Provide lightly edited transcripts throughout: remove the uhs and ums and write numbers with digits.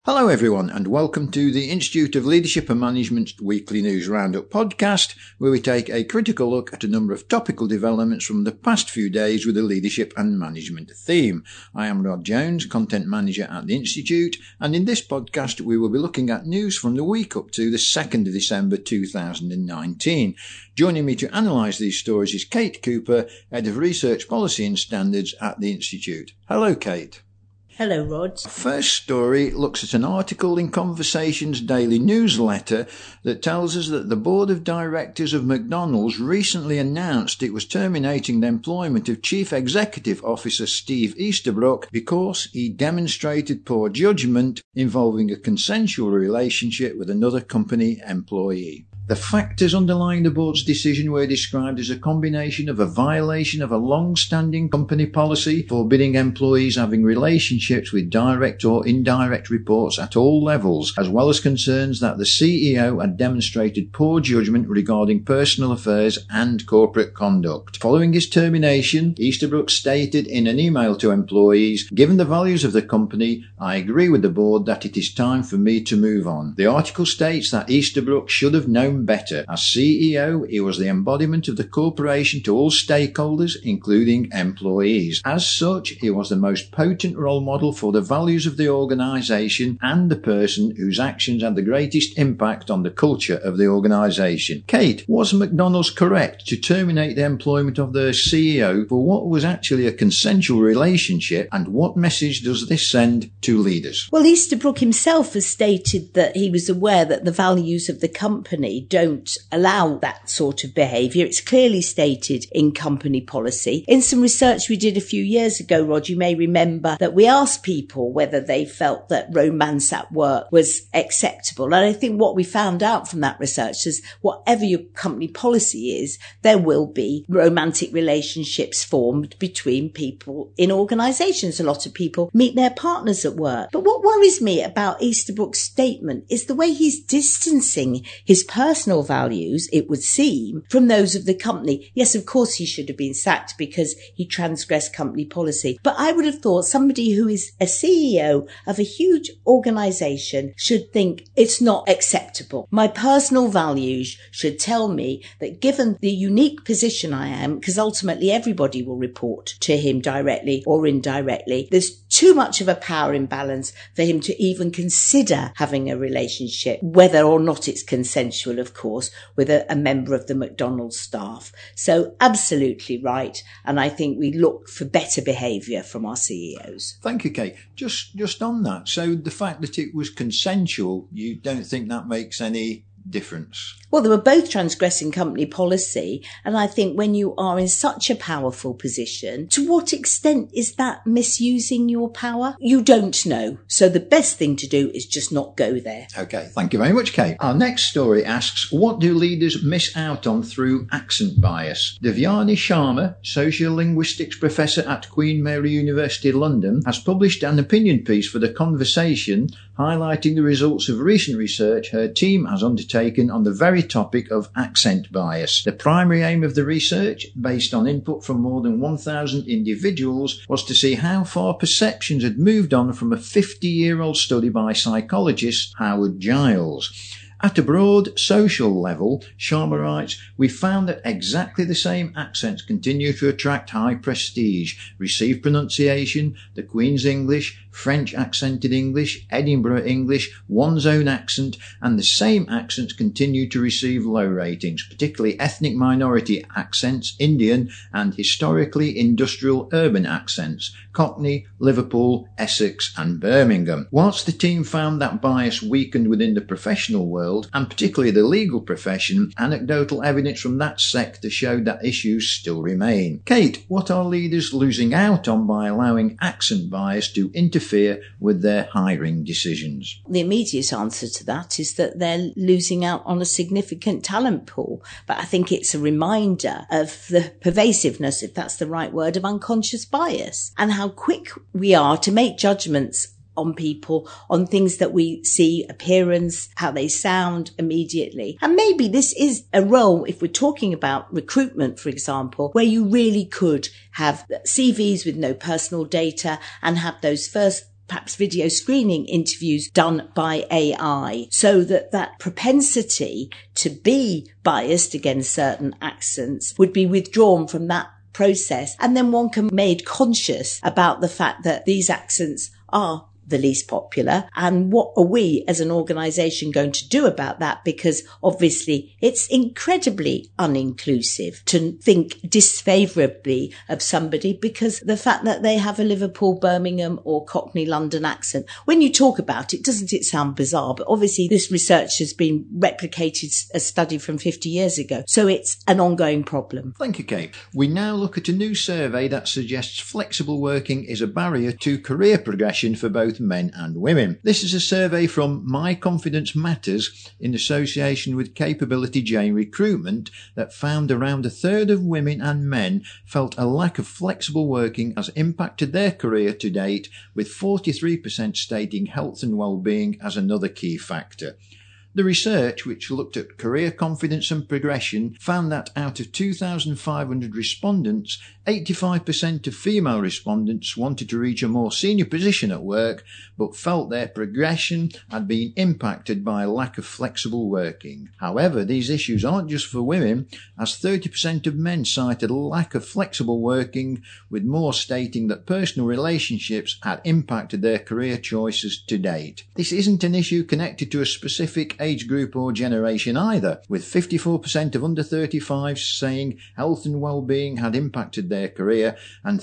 Hello everyone and welcome to the Institute of Leadership and Management's weekly news roundup podcast, where we take a critical look at a number of topical developments from the past few days with a leadership and management theme. I am Rod Jones, content manager at the Institute, and in this podcast we will be looking at news from the week up to the 2nd of December 2019. Joining me to analyse these stories is Kate Cooper, Head of Research Policy and Standards at the Institute. Hello Kate. Hello, Rod. First story looks at an article in Conversations Daily newsletter that tells us that the Board of Directors of McDonald's recently announced it was terminating the employment of Chief Executive Officer Steve Easterbrook because he demonstrated poor judgment involving a consensual relationship with another company employee. The factors underlying the board's decision were described as a combination of a violation of a long-standing company policy forbidding employees having relationships with direct or indirect reports at all levels, as well as concerns that the CEO had demonstrated poor judgment regarding personal affairs and corporate conduct. Following his termination, Easterbrook stated in an email to employees, "Given the values of the company, I agree with the board that it is time for me to move on." The article states that Easterbrook should have known better. As CEO, he was the embodiment of the corporation to all stakeholders, including employees. As such, he was the most potent role model for the values of the organisation and the person whose actions had the greatest impact on the culture of the organisation. Kate, was McDonald's correct to terminate the employment of their CEO for what was actually a consensual relationship, and what message does this send to leaders? Well, Easterbrook himself has stated that he was aware that the values of the company don't allow that sort of behaviour. It's clearly stated in company policy. In some research we did a few years ago, Rod, you may remember that we asked people whether they felt that romance at work was acceptable. And I think what we found out from that research is whatever your company policy is, there will be romantic relationships formed between people in organisations. A lot of people meet their partners at work. But what worries me about Easterbrook's statement is the way he's distancing his personal values, it would seem, from those of the company. Yes, of course he should have been sacked because he transgressed company policy. But I would have thought somebody who is a CEO of a huge organisation should think it's not acceptable. My personal values should tell me that given the unique position I am, because ultimately everybody will report to him directly or indirectly, there's too much of a power imbalance for him to even consider having a relationship, whether or not it's consensual, of course, with a member of the McDonald's staff. So absolutely right. And I think we look for better behaviour from our CEOs. Thank you, Kate. Just on that, so the fact that it was consensual, you don't think that makes any difference? Well, they were both transgressing company policy, and I think when you are in such a powerful position, to what extent is that misusing your power? You don't know. So the best thing to do is just not go there. Okay, thank you very much, Kate. Our next story asks, what do leaders miss out on through accent bias? Devyani Sharma, sociolinguistics professor at Queen Mary University London, has published an opinion piece for The Conversation highlighting the results of recent research her team has undertaken on the very topic of accent bias. The primary aim of the research, based on input from more than 1,000 individuals, was to see how far perceptions had moved on from a 50-year-old study by psychologist Howard Giles. At a broad social level, Sharma writes, we found that exactly the same accents continue to attract high prestige, receive pronunciation, the Queen's English, French accented English, Edinburgh English, one's own accent, and the same accents continue to receive low ratings, particularly ethnic minority accents, Indian, and historically industrial urban accents, Cockney, Liverpool, Essex, and Birmingham. Whilst the team found that bias weakened within the professional world, and particularly the legal profession, anecdotal evidence from that sector showed that issues still remain. Kate, what are leaders losing out on by allowing accent bias to interfere with their hiring decisions? The immediate answer to that is that they're losing out on a significant talent pool. But I think it's a reminder of the pervasiveness, if that's the right word, of unconscious bias and how quick we are to make judgments on people, on things that we see, appearance, how they sound immediately. And maybe this is a role, if we're talking about recruitment, for example, where you really could have CVs with no personal data and have those first perhaps video screening interviews done by AI, so that propensity to be biased against certain accents would be withdrawn from that process, and then one can be made conscious about the fact that these accents are the least popular, and what are we as an organisation going to do about that, because obviously it's incredibly uninclusive to think disfavourably of somebody because the fact that they have a Liverpool, Birmingham or Cockney London accent. When you talk about it, doesn't it sound bizarre? But obviously this research has been replicated, a study from 50 years ago, so it's an ongoing problem. Thank you, Kate. We now look at a new survey that suggests flexible working is a barrier to career progression for both men and women. This is a survey from My Confidence Matters in association with Capability J Recruitment that found around a third of women and men felt a lack of flexible working has impacted their career to date, with 43% stating health and well-being as another key factor. The research, which looked at career confidence and progression, found that out of 2,500 respondents, 85% of female respondents wanted to reach a more senior position at work, but felt their progression had been impacted by a lack of flexible working. However, these issues aren't just for women, as 30% of men cited a lack of flexible working, with more stating that personal relationships had impacted their career choices to date. This isn't an issue connected to a specific age group or generation either, with 54% of under 35s saying health and well-being had impacted their career and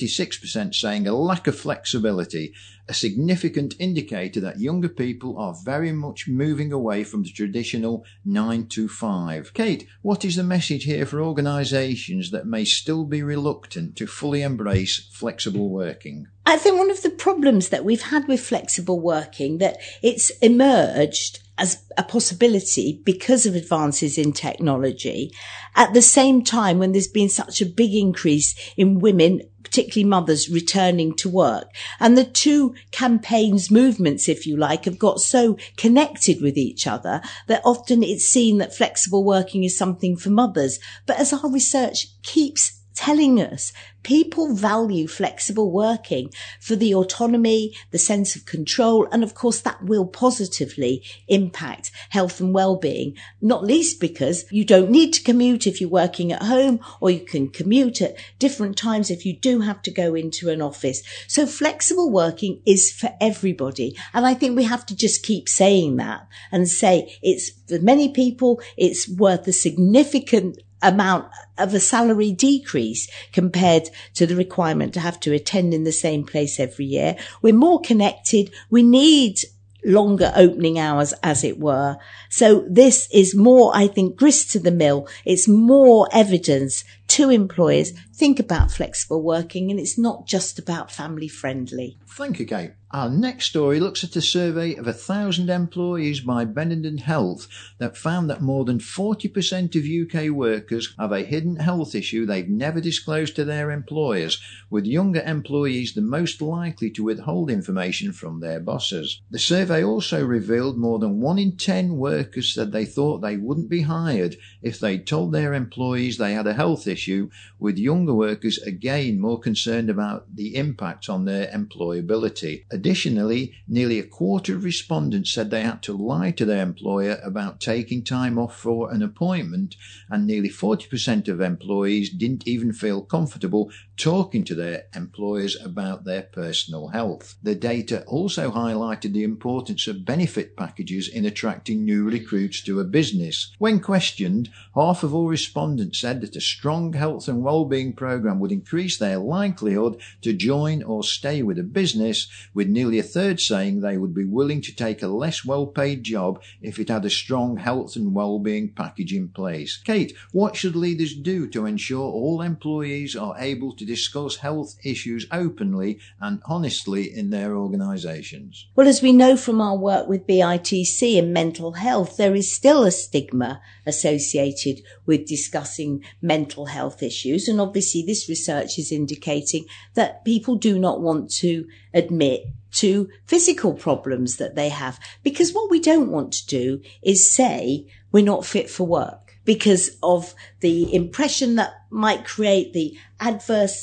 36% saying a lack of flexibility, a significant indicator that younger people are very much moving away from the traditional 9 to 5. Kate, what is the message here for organisations that may still be reluctant to fully embrace flexible working? I think one of the problems that we've had with flexible working, that it's emerged as a possibility because of advances in technology, at the same time when there's been such a big increase in women, particularly mothers, returning to work. And the two campaigns, movements, if you like, have got so connected with each other that often it's seen that flexible working is something for mothers. But as our research keeps telling us, people value flexible working for the autonomy, the sense of control, and of course that will positively impact health and well-being, not least because you don't need to commute if you're working at home, or you can commute at different times if you do have to go into an office. So flexible working is for everybody, and I think we have to just keep saying that and say it's for many people, it's worth a significant amount of a salary decrease compared to the requirement to have to attend in the same place every year. We're more connected. We need longer opening hours, as it were. So this is more, I think, grist to the mill. It's more evidence to employers. Think about flexible working, and it's not just about family friendly. Thank you, Kate. Our next story looks at a survey of 1,000 employees by Benenden Health that found that more than 40% of UK workers have a hidden health issue they've never disclosed to their employers, with younger employees the most likely to withhold information from their bosses. The survey also revealed more than 1 in 10 workers said they thought they wouldn't be hired if they told their employees they had a health issue, with younger workers again more concerned about the impact on their employability. Additionally, nearly a quarter of respondents said they had to lie to their employer about taking time off for an appointment, and nearly 40% of employees didn't even feel comfortable talking to their employers about their personal health. The data also highlighted the importance of benefit packages in attracting new recruits to a business. When questioned, half of all respondents said that a strong health and well-being program would increase their likelihood to join or stay with a business, with nearly a third saying they would be willing to take a less well-paid job if it had a strong health and well-being package in place. Kate, what should leaders do to ensure all employees are able to discuss health issues openly and honestly in their organisations? Well, as we know from our work with BITC and mental health, there is still a stigma associated with discussing mental health issues, and obviously this research is indicating that people do not want to admit to physical problems that they have, because what we don't want to do is say we're not fit for work because of the impression that might create, the adverse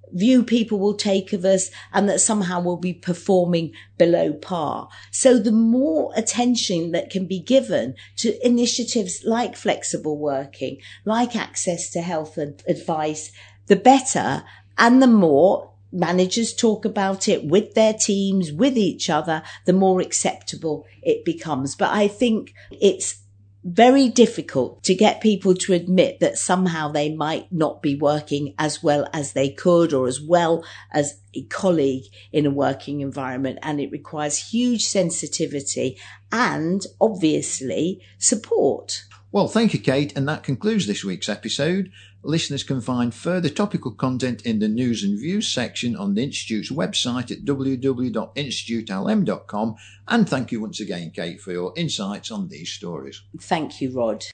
view people will take of us and that somehow we'll be performing below par. So the more attention that can be given to initiatives like flexible working, like access to health and advice, the better, and the more managers talk about it with their teams, with each other, the more acceptable it becomes. But I think it's very difficult to get people to admit that somehow they might not be working as well as they could or as well as a colleague in a working environment. And it requires huge sensitivity and obviously support. Well, thank you, Kate. And that concludes this week's episode. Listeners can find further topical content in the News and Views section on the Institute's website at www.institutelm.com. And thank you once again, Kate, for your insights on these stories. Thank you, Rod.